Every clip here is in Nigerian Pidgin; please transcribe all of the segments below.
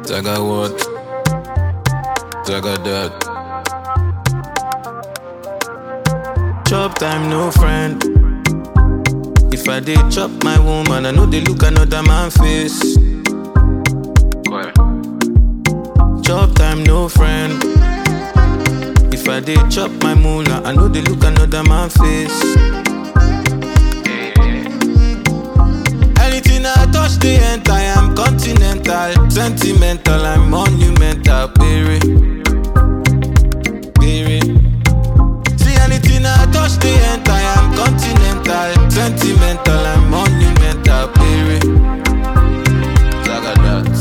Zaga what? Zaga that. Chop time, no friend. If I did chop my woman, I know they look another man face. Chop time, no friend. If I did chop my moolah, I know they look another man face. Anything I touch, they enter. I am continental, sentimental, I'm monumental, baby. See anything I touch, they enter. I am continental, sentimental, I'm monumental, baby. Zaga that.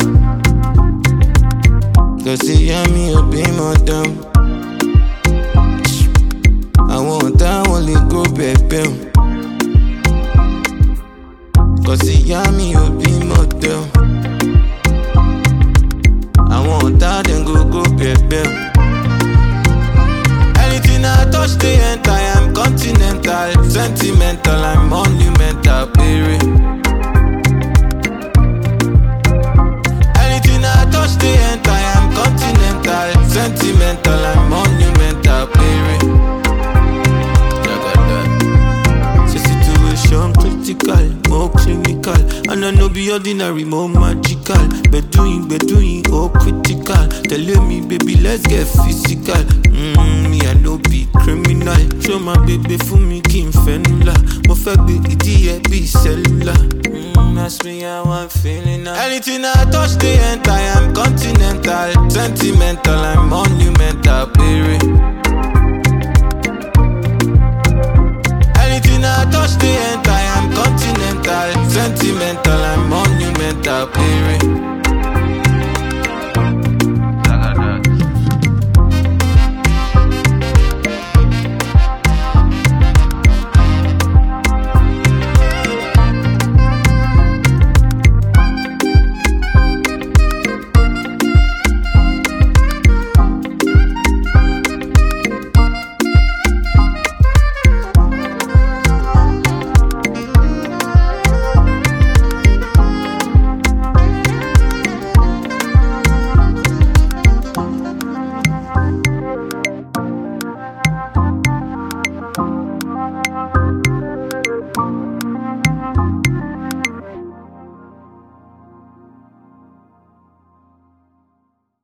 Cause you hear me up in my dumb. I want that only go baby. Cause you hear me up in my dumb. I want that then go baby. Anything I touch they enter. I am continental, sentimental, I'm monumental, baby. Anything I touch they enter. I am continental, sentimental, I'm monumental, baby. Situation critical, more clinical, and I know be ordinary, more magical. Be doing, oh critical. Telling me, baby, let's get physical. Me I no be criminal. Show my baby for me, Kim Fenula. Mo fek be idiot, be cellular. Ask me how I'm feeling now. Anything I touch, they enter. I am continental, sentimental, I'm monumental, baby. Anything I touch, they enter. I am continental, sentimental, I'm monumental, baby.